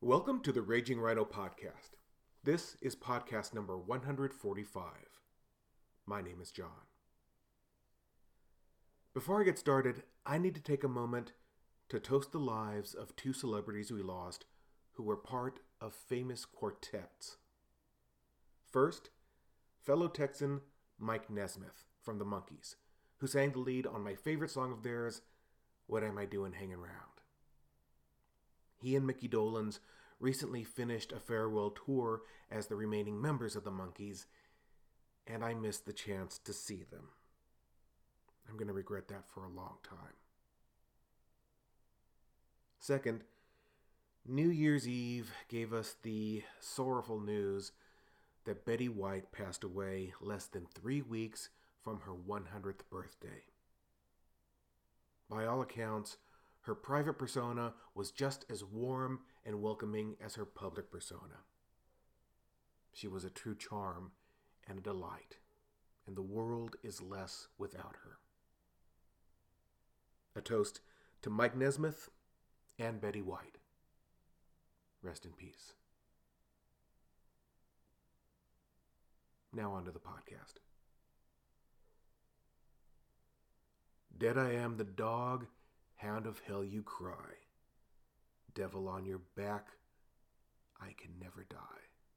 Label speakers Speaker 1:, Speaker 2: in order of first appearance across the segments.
Speaker 1: Welcome to the Raging Rhino Podcast. This is podcast number 145. My name is John. Before I get started, I need to take a moment to toast the lives of two celebrities we lost who were part of famous quartets. First, fellow Texan Mike Nesmith from the Monkees, who sang the lead on my favorite song of theirs, What Am I Doing Hanging Round? He and Mickey Dolenz recently finished a farewell tour as the remaining members of the Monkees, and I missed the chance to see them. I'm going to regret that for a long time. Second, New Year's Eve gave us the sorrowful news that Betty White passed away less than 3 weeks from her 100th birthday. By all accounts, her private persona was just as warm and welcoming as her public persona. She was a true charm and a delight, and the world is less without her. A toast to Mike Nesmith and Betty White. Rest in peace. Now on to the podcast. Dead I am the dog, hound of hell you cry. Devil on your back, I can never die.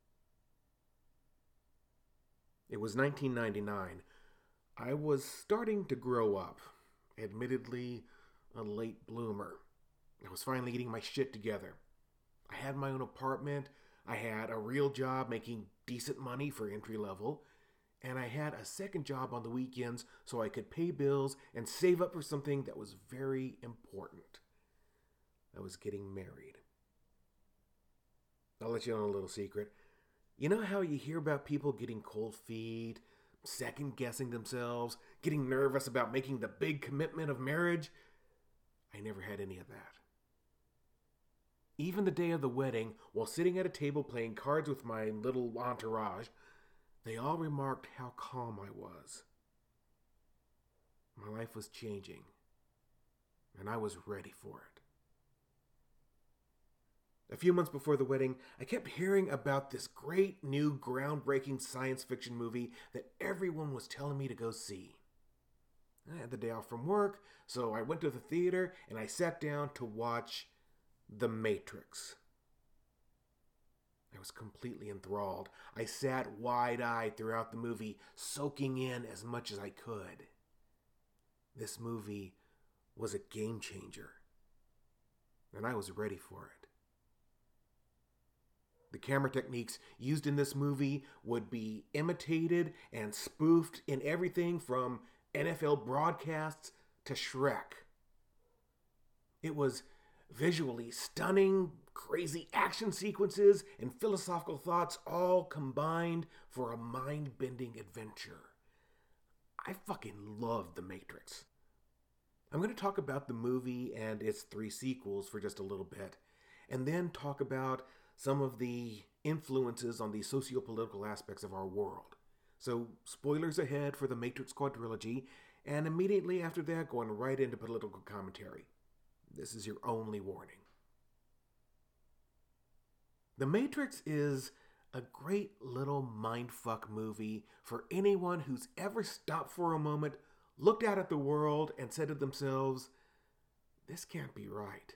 Speaker 1: It was 1999. I was starting to grow up. Admittedly, a late bloomer. I was finally getting my shit together. I had my own apartment. I had a real job making decent money for entry level. And I had a second job on the weekends so I could pay bills and save up for something that was very important. I was getting married. I'll let you in on a little secret. You know how you hear about people getting cold feet, second-guessing themselves, getting nervous about making the big commitment of marriage? I never had any of that. Even the day of the wedding, while sitting at a table playing cards with my little entourage, they all remarked how calm I was. My life was changing, and I was ready for it. A few months before the wedding, I kept hearing about this great new groundbreaking science fiction movie that everyone was telling me to go see. I had the day off from work, so I went to the theater and I sat down to watch The Matrix. I was completely enthralled. I sat wide-eyed throughout the movie, soaking in as much as I could. This movie was a game changer, and I was ready for it. The camera techniques used in this movie would be imitated and spoofed in everything from NFL broadcasts to Shrek. It was visually stunning, crazy action sequences, and philosophical thoughts all combined for a mind-bending adventure. I fucking loved The Matrix. I'm going to talk about the movie and its 3 sequels for just a little bit, and then talk about some of the influences on the socio-political aspects of our world. So, spoilers ahead for the Matrix quadrilogy, and immediately after that, going right into political commentary. This is your only warning. The Matrix is a great little mindfuck movie for anyone who's ever stopped for a moment, looked out at the world, and said to themselves, this can't be right.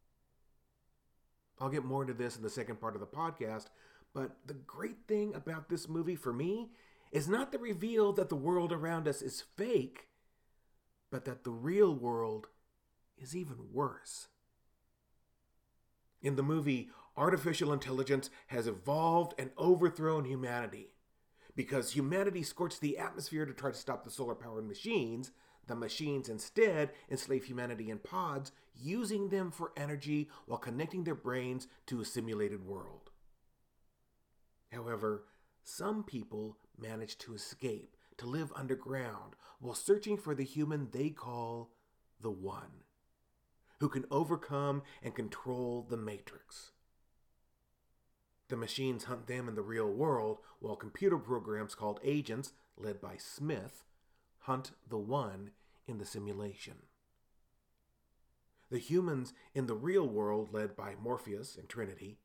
Speaker 1: I'll get more into this in the second part of the podcast, but the great thing about this movie for me is not the reveal that the world around us is fake, but that the real world is even worse. In the movie, artificial intelligence has evolved and overthrown humanity. Because humanity scorched the atmosphere to try to stop the solar-powered machines, the machines instead enslave humanity in pods, using them for energy while connecting their brains to a simulated world. However, some people manage to escape, to live underground, while searching for the human they call the One, who can overcome and control the Matrix. The machines hunt them in the real world, while computer programs called agents, led by Smith, hunt the One in the simulation. The humans in the real world, led by Morpheus and Trinity,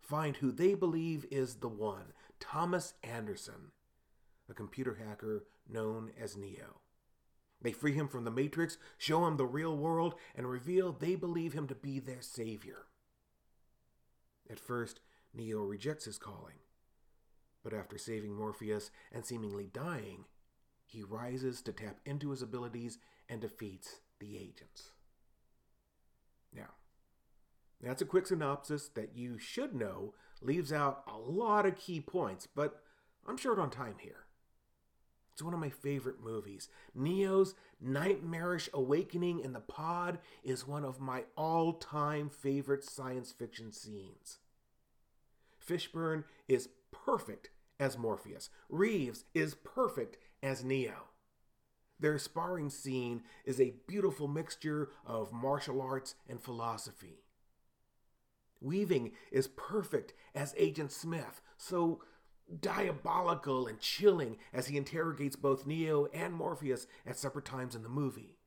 Speaker 1: find who they believe is the one, Thomas Anderson, a computer hacker known as Neo. They free him from the Matrix, show him the real world, and reveal they believe him to be their savior. At first, Neo rejects his calling, but after saving Morpheus and seemingly dying, he rises to tap into his abilities and defeats the agents. Now, that's a quick synopsis that you should know leaves out a lot of key points, but I'm short on time here. It's one of my favorite movies. Neo's nightmarish awakening in the pod is one of my all-time favorite science fiction scenes. Fishburne is perfect as Morpheus. Reeves is perfect as Neo. Their sparring scene is a beautiful mixture of martial arts and philosophy. Weaving is perfect as Agent Smith, so diabolical and chilling as he interrogates both Neo and Morpheus at separate times in the movie.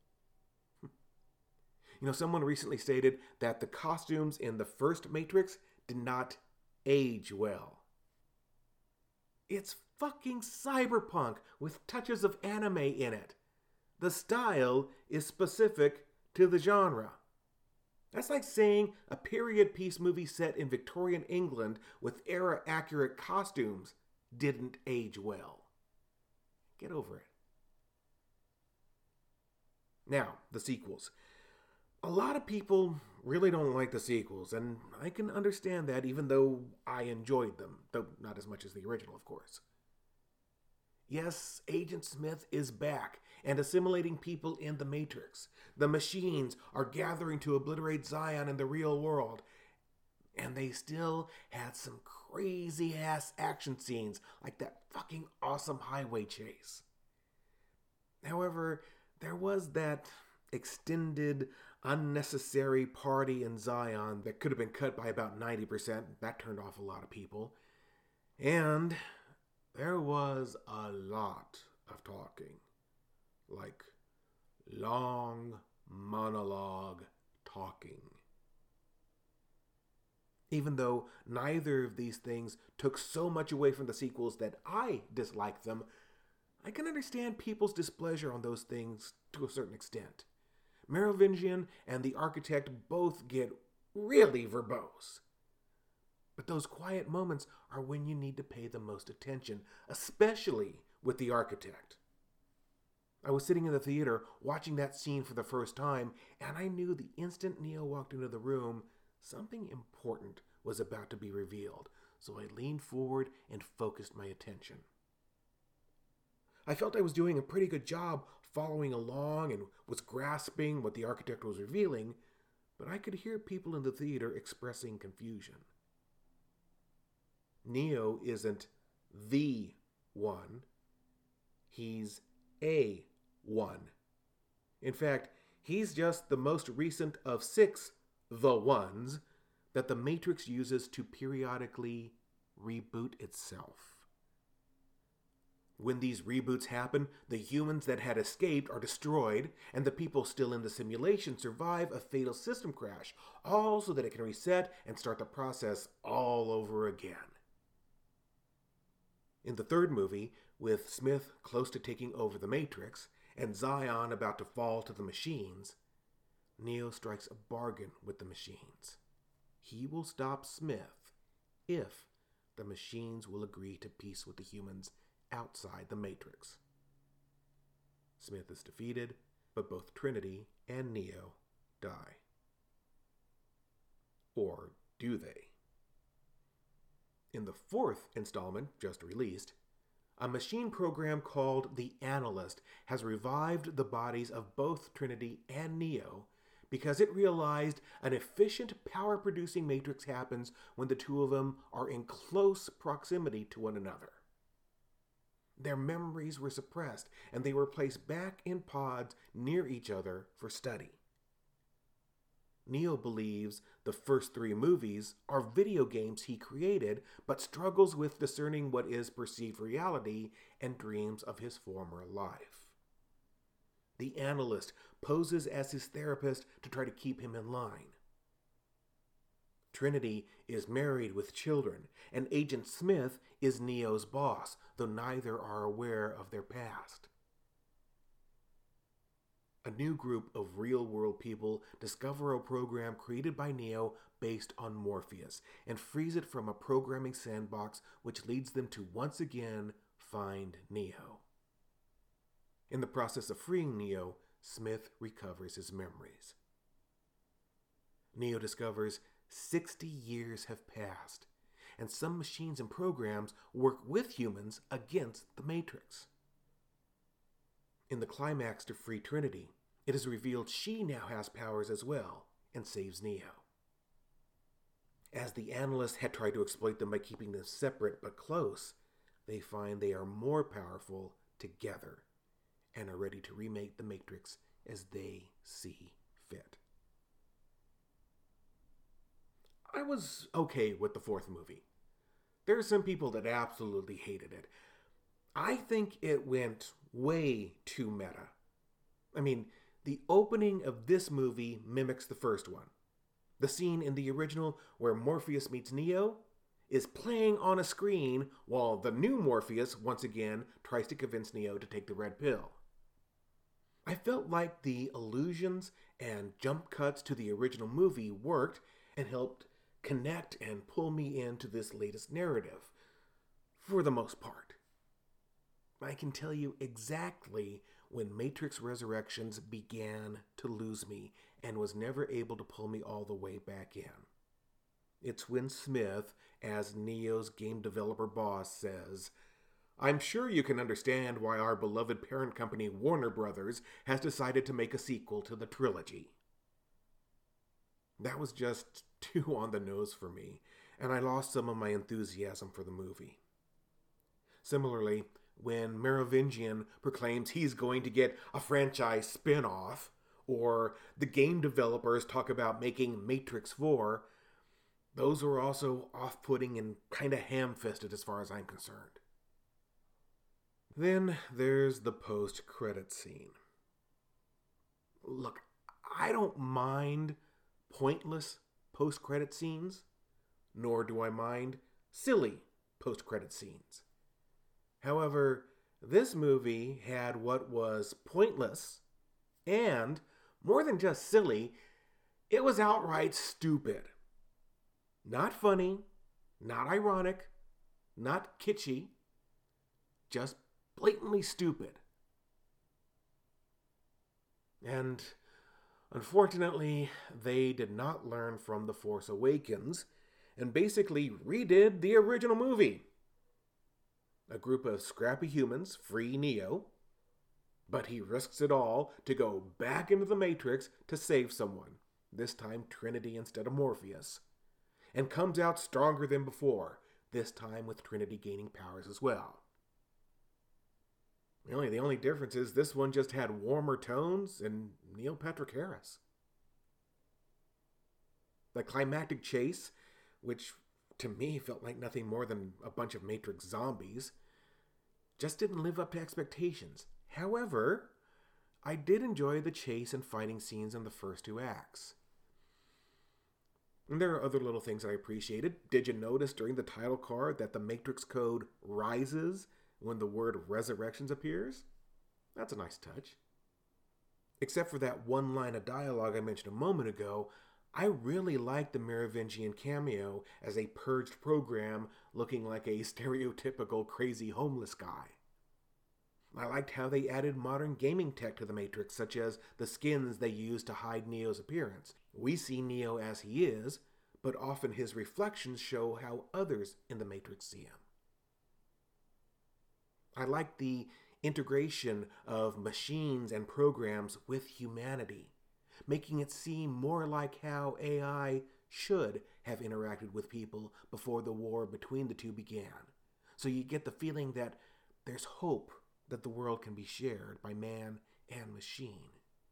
Speaker 1: Someone recently stated that the costumes in the first Matrix did not age well. It's fucking cyberpunk with touches of anime in it. The style is specific to the genre. That's like saying a period piece movie set in Victorian England with era-accurate costumes didn't age well. Get over it. Now, the sequels. A lot of people really don't like the sequels, and I can understand that even though I enjoyed them, though not as much as the original, of course. Yes, Agent Smith is back and assimilating people in the Matrix. The machines are gathering to obliterate Zion in the real world. And they still had some crazy-ass action scenes, like that fucking awesome highway chase. However, there was that extended, unnecessary party in Zion that could have been cut by about 90%. That turned off a lot of people. And there was a lot of talking. Like long monologue talking. Even though neither of these things took so much away from the sequels that I disliked them, I can understand people's displeasure on those things to a certain extent. Merovingian and the Architect both get really verbose. But those quiet moments are when you need to pay the most attention, especially with the Architect. I was sitting in the theater watching that scene for the first time, and I knew the instant Neo walked into the room, something important was about to be revealed, so I leaned forward and focused my attention. I felt I was doing a pretty good job following along and was grasping what the Architect was revealing, but I could hear people in the theater expressing confusion. Neo isn't the one. He's a one. In fact, he's just the most recent of 6 the ones that the Matrix uses to periodically reboot itself. When these reboots happen, the humans that had escaped are destroyed, and the people still in the simulation survive a fatal system crash, all so that it can reset and start the process all over again. In the third movie, with Smith close to taking over the Matrix, and Zion about to fall to the machines, Neo strikes a bargain with the machines. He will stop Smith if the machines will agree to peace with the humans outside the Matrix. Smith is defeated, but both Trinity and Neo die. Or do they? In the fourth installment, just released, a machine program called the Analyst has revived the bodies of both Trinity and Neo because it realized an efficient power-producing matrix happens when the two of them are in close proximity to one another. Their memories were suppressed, and they were placed back in pods near each other for study. Neo believes the first 3 movies are video games he created, but struggles with discerning what is perceived reality and dreams of his former life. The Analyst poses as his therapist to try to keep him in line. Trinity is married with children, and Agent Smith is Neo's boss, though neither are aware of their past. A new group of real-world people discover a program created by Neo based on Morpheus, and frees it from a programming sandbox, which leads them to once again find Neo. In the process of freeing Neo, Smith recovers his memories. Neo discovers 60 years have passed, and some machines and programs work with humans against the Matrix. In the climax to free Trinity, it is revealed she now has powers as well and saves Neo. As the analysts had tried to exploit them by keeping them separate but close, they find they are more powerful together and are ready to remake the Matrix as they see fit. I was okay with the fourth movie. There are some people that absolutely hated it. I think it went way too meta. I mean, the opening of this movie mimics the first one. The scene in the original where Morpheus meets Neo is playing on a screen while the new Morpheus once again tries to convince Neo to take the red pill. I felt like the allusions and jump cuts to the original movie worked and helped connect and pull me into this latest narrative, for the most part. I can tell you exactly when Matrix Resurrections began to lose me and was never able to pull me all the way back in. It's when Smith, as Neo's game developer boss, says, "I'm sure you can understand why our beloved parent company Warner Brothers has decided to make a sequel to the trilogy." That was just too on the nose for me, and I lost some of my enthusiasm for the movie. Similarly, when Merovingian proclaims he's going to get a franchise spin-off, or the game developers talk about making Matrix 4, those were also off-putting and kind of ham-fisted as far as I'm concerned. Then there's the post-credit scene. Look, I don't mind pointless post-credit scenes, nor do I mind silly post-credit scenes. However, this movie had what was pointless and, more than just silly, it was outright stupid. Not funny, not ironic, not kitschy, just blatantly stupid. And unfortunately, they did not learn from The Force Awakens and basically redid the original movie. A group of scrappy humans free Neo, but he risks it all to go back into the Matrix to save someone, this time Trinity instead of Morpheus, and comes out stronger than before, this time with Trinity gaining powers as well. Really, the only difference is this one just had warmer tones and Neil Patrick Harris. The climactic chase, which to me felt like nothing more than a bunch of Matrix zombies, just didn't live up to expectations. However, I did enjoy the chase and fighting scenes in the first two acts. And there are other little things I appreciated. Did you notice during the title card that the Matrix code rises when the word Resurrections appears? That's a nice touch. Except for that one line of dialogue I mentioned a moment ago, I really liked the Merovingian cameo as a purged program looking like a stereotypical crazy homeless guy. I liked how they added modern gaming tech to the Matrix, such as the skins they use to hide Neo's appearance. We see Neo as he is, but often his reflections show how others in the Matrix see him. I liked the integration of machines and programs with humanity, making it seem more like how AI should have interacted with people before the war between the two began. So you get the feeling that there's hope that the world can be shared by man and machine.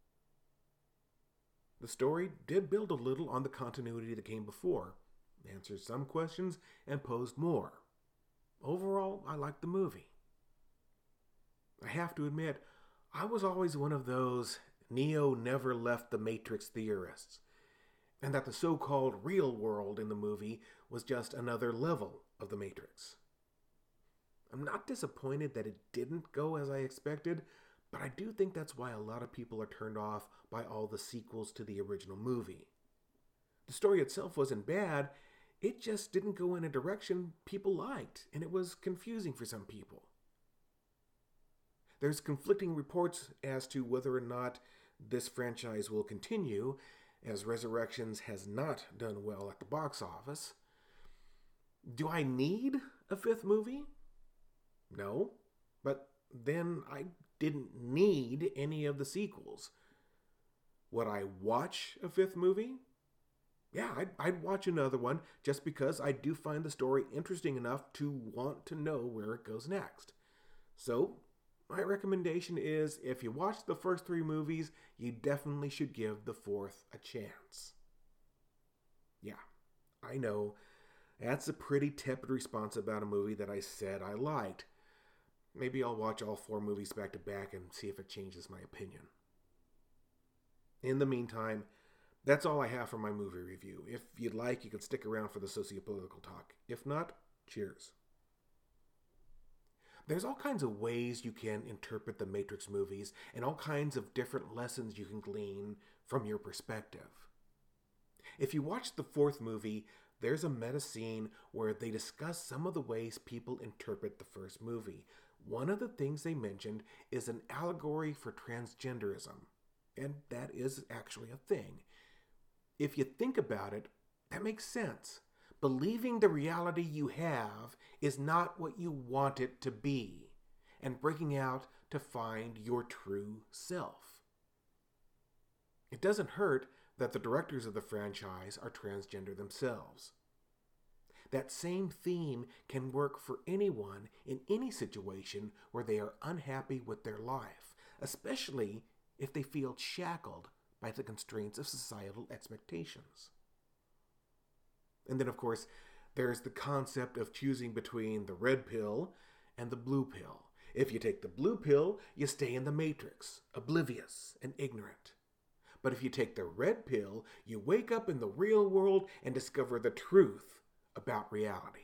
Speaker 1: The story did build a little on the continuity that came before, answered some questions, and posed more. Overall, I liked the movie. I have to admit, I was always one of those Neo never left the Matrix theorists. and that the so-called real world in the movie was just another level of the Matrix. I'm not disappointed that it didn't go as I expected, but I do think that's why a lot of people are turned off by all the sequels to the original movie. The story itself wasn't bad, it just didn't go in a direction people liked, and it was confusing for some people. There's conflicting reports as to whether or not this franchise will continue, as Resurrections has not done well at the box office. Do I need a fifth movie? No, but then I didn't need any of the sequels. Would I watch a fifth movie? Yeah, I'd watch another one just because I do find the story interesting enough to want to know where it goes next. So, my recommendation is if you watch the first three movies, you definitely should give the fourth a chance. Yeah, I know, that's a pretty tepid response about a movie that I said I liked. Maybe I'll watch all four movies back to back and see if it changes my opinion. In the meantime, that's all I have for my movie review. If you'd like, you can stick around for the sociopolitical talk. If not, cheers. There's all kinds of ways you can interpret the Matrix movies and all kinds of different lessons you can glean from your perspective. If you watch the fourth movie, there's a meta scene where they discuss some of the ways people interpret the first movie. One of the things they mentioned is an allegory for transgenderism, and that is actually a thing. If you think about it, that makes sense. Believing the reality you have is not what you want it to be, and breaking out to find your true self. It doesn't hurt that the directors of the franchise are transgender themselves. That same theme can work for anyone in any situation where they are unhappy with their life, especially if they feel shackled by the constraints of societal expectations. And then, of course, there's the concept of choosing between the red pill and the blue pill. If you take the blue pill, you stay in the matrix, oblivious and ignorant. But if you take the red pill, you wake up in the real world and discover the truth about reality.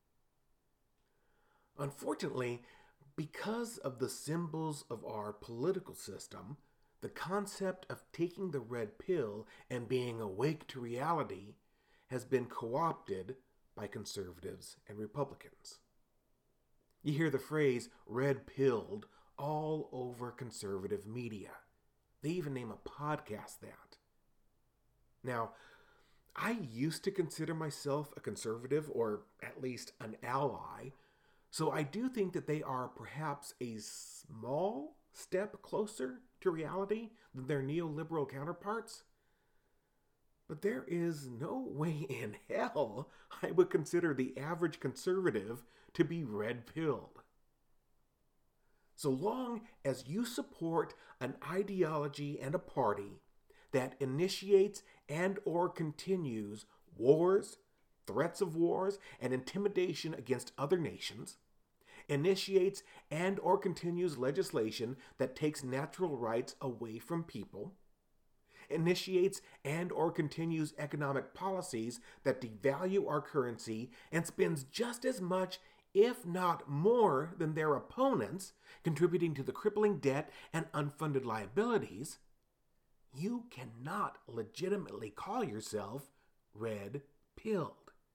Speaker 1: Unfortunately, because of the symbols of our political system, the concept of taking the red pill and being awake to reality has been co-opted by conservatives and Republicans. You hear the phrase red-pilled all over conservative media. They even name a podcast that. Now, I used to consider myself a conservative, or at least an ally, so I do think that they are perhaps a small step closer to reality than their neoliberal counterparts. But there is no way in hell I would consider the average conservative to be red-pilled. So long as you support an ideology and a party that initiates and or continues wars, threats of wars, and intimidation against other nations, initiates and or continues legislation that takes natural rights away from people, initiates and or continues economic policies that devalue our currency and spends just as much, if not more, than their opponents, contributing to the crippling debt and unfunded liabilities, you cannot legitimately call yourself red-pilled.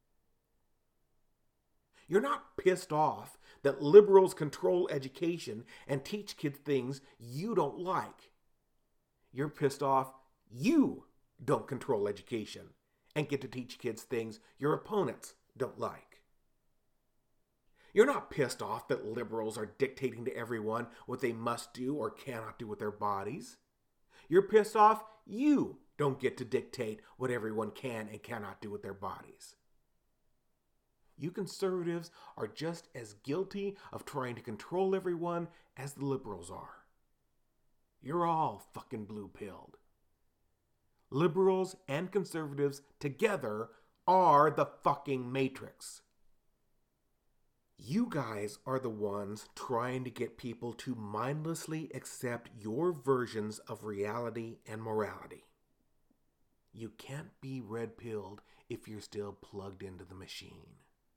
Speaker 1: You're not pissed off that liberals control education and teach kids things you don't like. You're pissed off you don't control education and get to teach kids things your opponents don't like. You're not pissed off that liberals are dictating to everyone what they must do or cannot do with their bodies. You're pissed off you don't get to dictate what everyone can and cannot do with their bodies. You conservatives are just as guilty of trying to control everyone as the liberals are. You're all fucking blue-pilled. Liberals and conservatives together are the fucking Matrix. You guys are the ones trying to get people to mindlessly accept your versions of reality and morality. You can't be red-pilled if you're still plugged into the machine.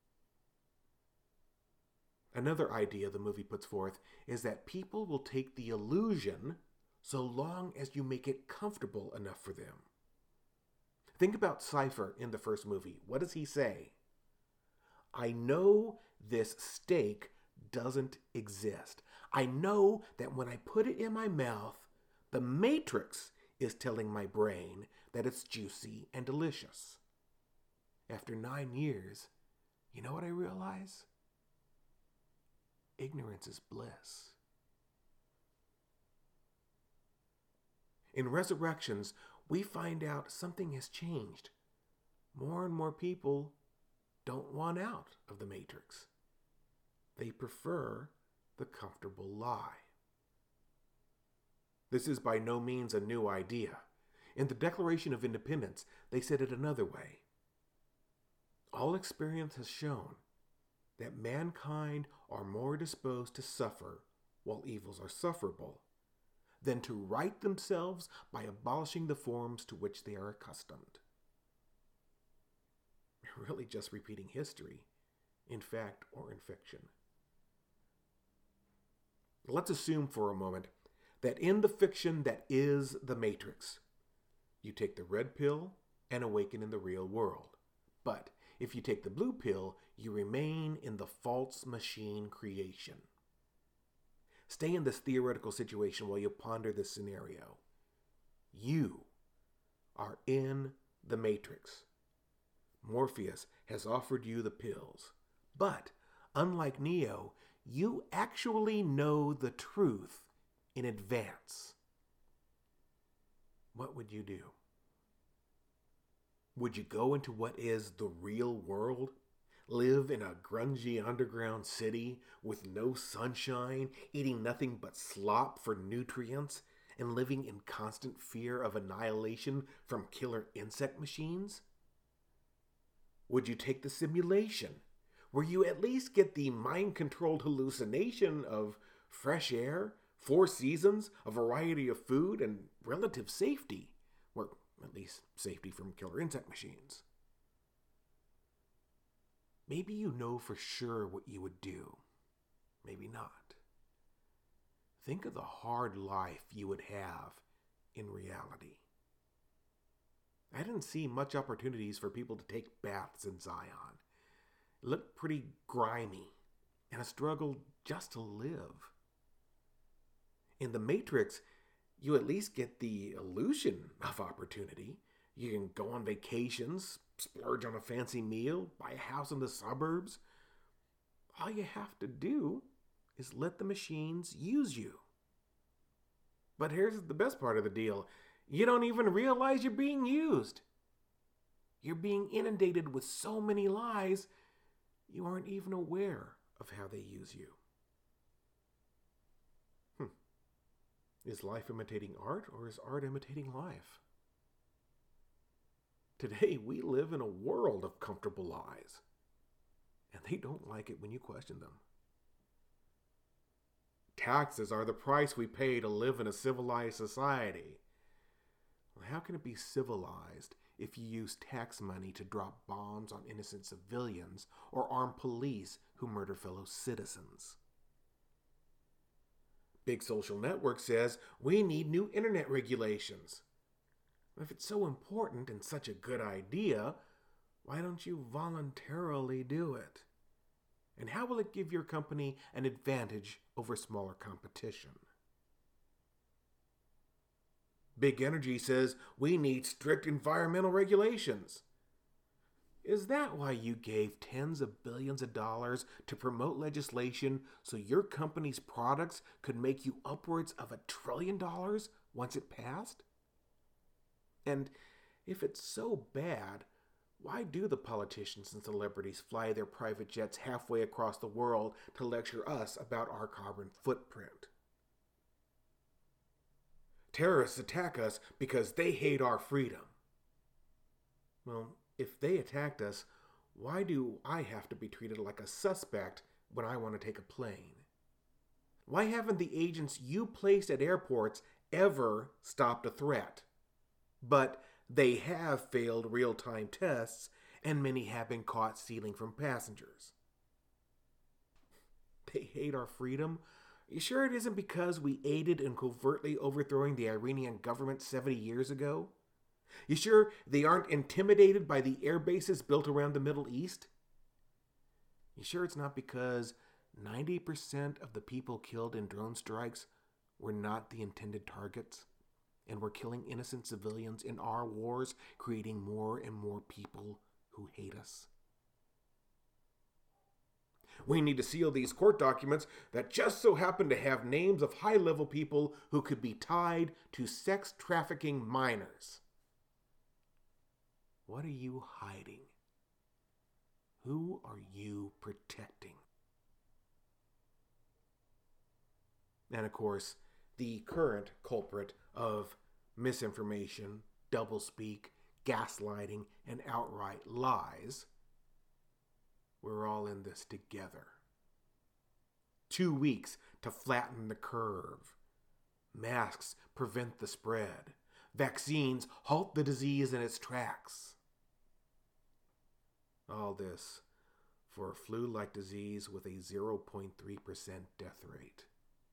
Speaker 1: Another idea the movie puts forth is that people will take the illusion so long as you make it comfortable enough for them. Think about Cypher in the first movie. What does he say? I know this steak doesn't exist. I know that when I put it in my mouth, the Matrix is telling my brain that it's juicy and delicious. After 9 years, you know what I realize? Ignorance is bliss. In Resurrections, we find out something has changed. More and more people don't want out of the Matrix. They prefer the comfortable lie. This is by no means a new idea. In the Declaration of Independence, they said it another way. All experience has shown that mankind are more disposed to suffer while evils are sufferable than to right themselves by abolishing the forms to which they are accustomed. Really just repeating history, in fact or in fiction. Let's assume for a moment that in the fiction that is the Matrix, you take the red pill and awaken in the real world. But if you take the blue pill, you remain in the false machine creation. Stay in this theoretical situation while you ponder this scenario. You are in the Matrix. Morpheus has offered you the pills, but unlike Neo, you actually know the truth in advance. What would you do? Would you go into what is the real world? Live in a grungy underground city with no sunshine, eating nothing but slop for nutrients, and living in constant fear of annihilation from killer insect machines? Would you take the simulation, where you at least get the mind-controlled hallucination of fresh air, 4 seasons, a variety of food, and relative safety, or at least safety from killer insect machines? Maybe you know for sure what you would do. Maybe not. Think of the hard life you would have in reality. I didn't see much opportunities for people to take baths in Zion. It looked pretty grimy and a struggle just to live. In the Matrix, you at least get the illusion of opportunity. You can go on vacations, splurge on a fancy meal, buy a house in the suburbs. All you have to do is let the machines use you. But here's the best part of the deal. You don't even realize you're being used. You're being inundated with so many lies, you aren't even aware of how they use you. Is life imitating art, or is art imitating life? Today, we live in a world of comfortable lies, and they don't like it when you question them. Taxes are the price we pay to live in a civilized society. Well, how can it be civilized if you use tax money to drop bombs on innocent civilians or arm police who murder fellow citizens? Big Social Network says we need new internet regulations. If it's so important and such a good idea, why don't you voluntarily do it? And how will it give your company an advantage over smaller competition? Big Energy says we need strict environmental regulations. Is that why you gave tens of billions of dollars to promote legislation so your company's products could make you upwards of $1 trillion once it passed? And if it's so bad, why do the politicians and celebrities fly their private jets halfway across the world to lecture us about our carbon footprint? Terrorists attack us because they hate our freedom. Well, if they attacked us, why do I have to be treated like a suspect when I want to take a plane? Why haven't the agents you placed at airports ever stopped a threat? But they have failed real-time tests, and many have been caught stealing from passengers. They hate our freedom? You sure it isn't because we aided in covertly overthrowing the Iranian government 70 years ago? You sure they aren't intimidated by the air bases built around the Middle East? You sure it's not because 90% of the people killed in drone strikes were not the intended targets, and were killing innocent civilians in our wars, creating more and more people who hate us? We need to seal these court documents that just so happen to have names of high-level people who could be tied to sex trafficking minors. What are you hiding? Who are you protecting? And of course, the current culprit of misinformation, doublespeak, gaslighting, and outright lies. We're all in this together. 2 weeks to flatten the curve. Masks prevent the spread. Vaccines halt the disease in its tracks. All this for a flu-like disease with a 0.3% death rate.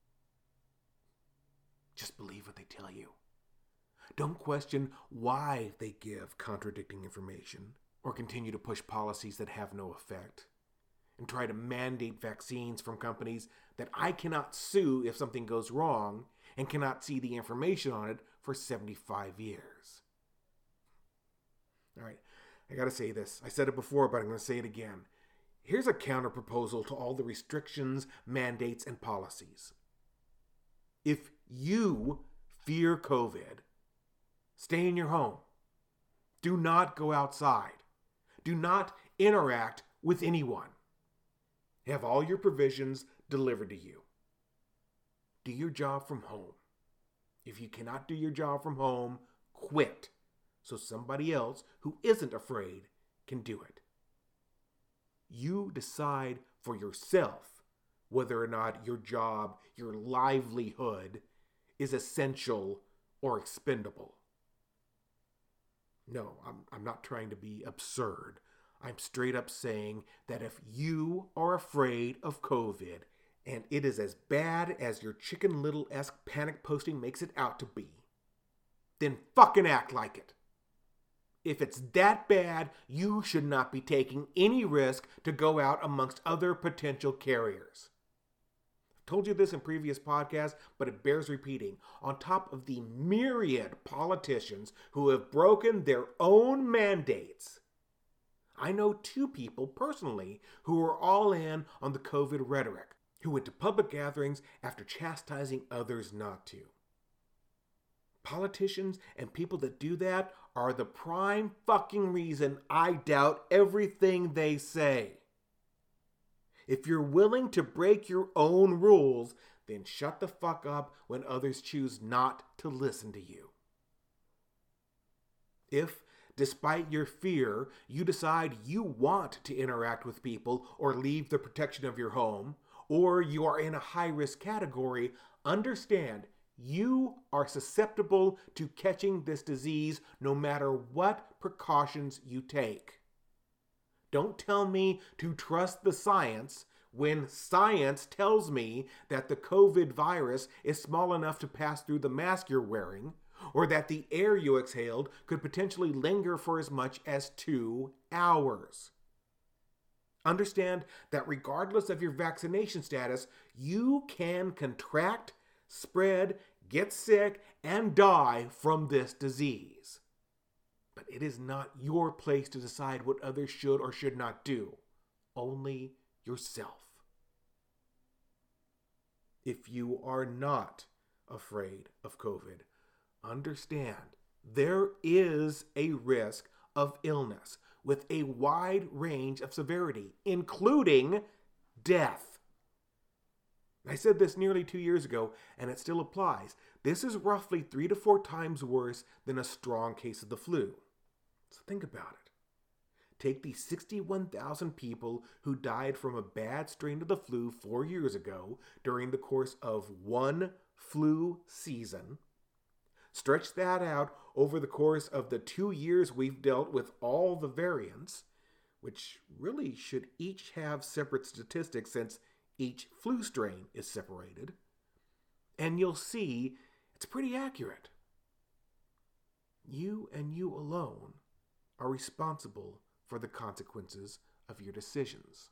Speaker 1: Just believe what they tell you. Don't question why they give contradicting information or continue to push policies that have no effect, and try to mandate vaccines from companies that I cannot sue if something goes wrong and cannot see the information on it for 75 years. All right, I gotta say this. I said it before, but I'm gonna say it again. Here's a counter-proposal to all the restrictions, mandates, and policies. If you fear COVID, stay in your home. Do not go outside. Do not interact with anyone. Have all your provisions delivered to you. Do your job from home. If you cannot do your job from home, quit, so somebody else who isn't afraid can do it. You decide for yourself whether or not your job, your livelihood, is essential or expendable. No, I'm not trying to be absurd. I'm straight up saying that if you are afraid of COVID and it is as bad as your Chicken Little-esque panic posting makes it out to be, then fucking act like it. If it's that bad, you should not be taking any risk to go out amongst other potential carriers. I've told you this in previous podcasts, but it bears repeating. On top of the myriad politicians who have broken their own mandates, I know 2 people personally who are all in on the COVID rhetoric, who went to public gatherings after chastising others not to. Politicians and people that do that are the prime fucking reason I doubt everything they say. If you're willing to break your own rules, then shut the fuck up when others choose not to listen to you. If, despite your fear, you decide you want to interact with people or leave the protection of your home, or you are in a high-risk category, understand you are susceptible to catching this disease no matter what precautions you take. Don't tell me to trust the science when science tells me that the COVID virus is small enough to pass through the mask you're wearing, or that the air you exhaled could potentially linger for as much as 2 hours. Understand that regardless of your vaccination status, you can contract, spread, get sick, and die from this disease. But it is not your place to decide what others should or should not do. Only yourself. If you are not afraid of COVID, understand there is a risk of illness with a wide range of severity, including death. I said this nearly 2 years ago, and it still applies. This is roughly 3 to 4 times worse than a strong case of the flu. So think about it. Take the 61,000 people who died from a bad strain of the flu 4 years ago during the course of one flu season. Stretch that out over the course of the 2 years we've dealt with all the variants, which really should each have separate statistics since each flu strain is separated, and you'll see it's pretty accurate. You and you alone are responsible for the consequences of your decisions.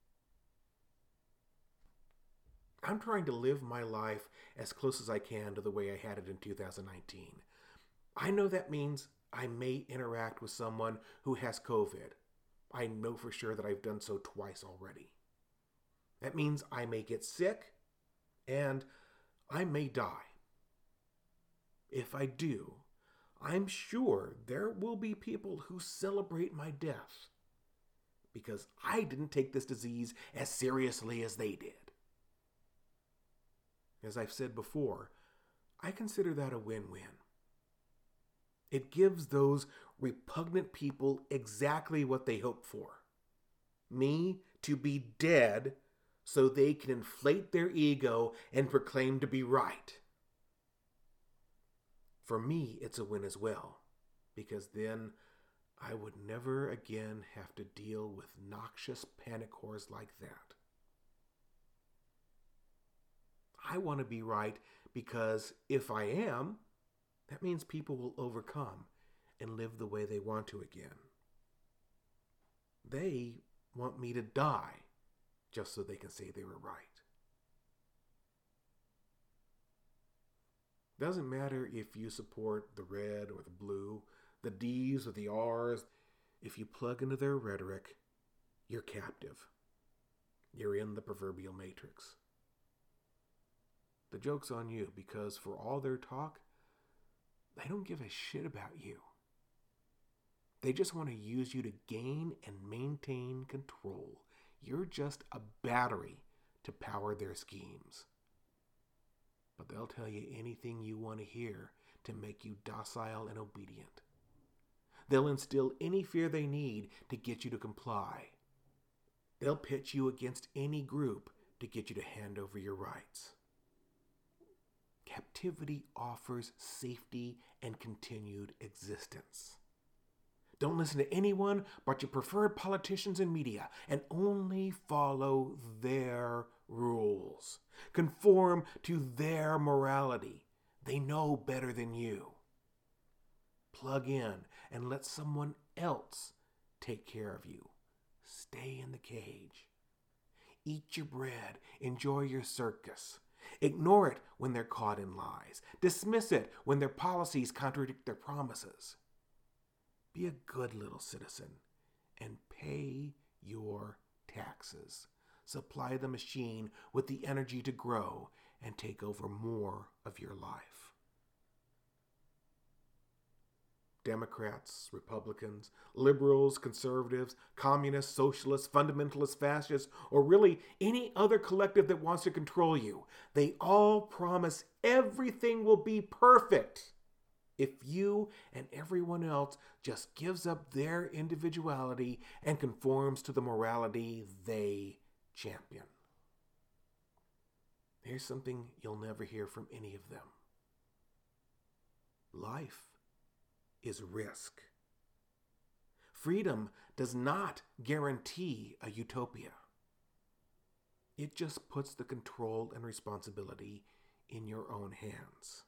Speaker 1: I'm trying to live my life as close as I can to the way I had it in 2019. I know that means I may interact with someone who has COVID. I know for sure that I've done so twice already. That means I may get sick and I may die. If I do, I'm sure there will be people who celebrate my death because I didn't take this disease as seriously as they did. As I've said before, I consider that a win-win. It gives those repugnant people exactly what they hope for. Me to be dead so they can inflate their ego and proclaim to be right. For me, it's a win as well, because then I would never again have to deal with noxious panic whores like that. I want to be right because if I am, that means people will overcome and live the way they want to again. They want me to die just so they can say they were right. Doesn't matter if you support the red or the blue, the D's or the R's. If you plug into their rhetoric, you're captive. You're in the proverbial matrix. The joke's on you because for all their talk, they don't give a shit about you. They just want to use you to gain and maintain control. You're just a battery to power their schemes. But they'll tell you anything you want to hear to make you docile and obedient. They'll instill any fear they need to get you to comply. They'll pitch you against any group to get you to hand over your rights. Captivity offers safety and continued existence. Don't listen to anyone but your preferred politicians and media, and only follow their rules. Conform to their morality. They know better than you. Plug in and let someone else take care of you. Stay in the cage. Eat your bread. Enjoy your circus. Ignore it when they're caught in lies. Dismiss it when their policies contradict their promises. Be a good little citizen and pay your taxes. Supply the machine with the energy to grow and take over more of your life. Democrats, Republicans, liberals, conservatives, communists, socialists, fundamentalists, fascists, or really any other collective that wants to control you, they all promise everything will be perfect if you and everyone else just gives up their individuality and conforms to the morality they champion. Here's something you'll never hear from any of them. Life is risk. Freedom does not guarantee a utopia. It just puts the control and responsibility in your own hands.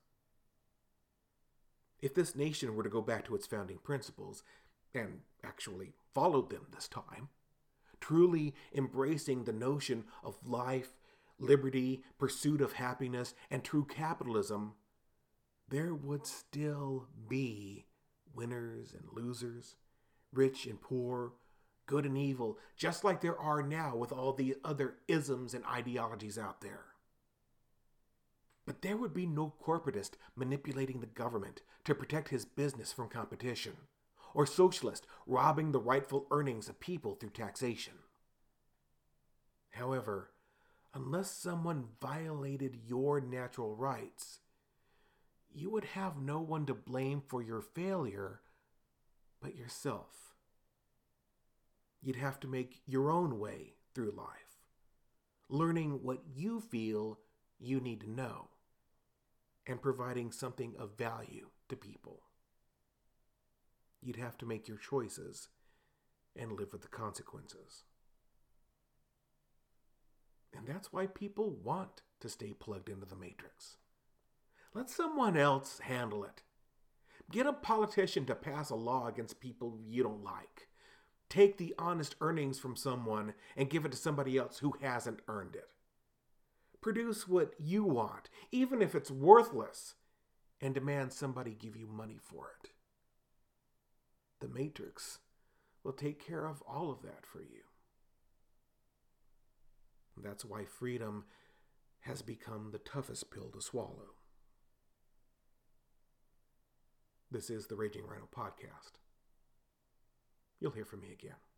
Speaker 1: If this nation were to go back to its founding principles, and actually followed them this time, truly embracing the notion of life, liberty, pursuit of happiness, and true capitalism, there would still be winners and losers, rich and poor, good and evil, just like there are now with all the other isms and ideologies out there. But there would be no corporatist manipulating the government to protect his business from competition, or socialist robbing the rightful earnings of people through taxation. However, unless someone violated your natural rights, you would have no one to blame for your failure but yourself. You'd have to make your own way through life, learning what you feel you need to know. and providing something of value to people. You'd have to make your choices and live with the consequences. And that's why people want to stay plugged into the matrix. Let someone else handle it. Get a politician to pass a law against people you don't like. Take the honest earnings from someone and give it to somebody else who hasn't earned it. Produce what you want, even if it's worthless, and demand somebody give you money for it. The Matrix will take care of all of that for you. That's why freedom has become the toughest pill to swallow. This is the Raging Rhino Podcast. You'll hear from me again.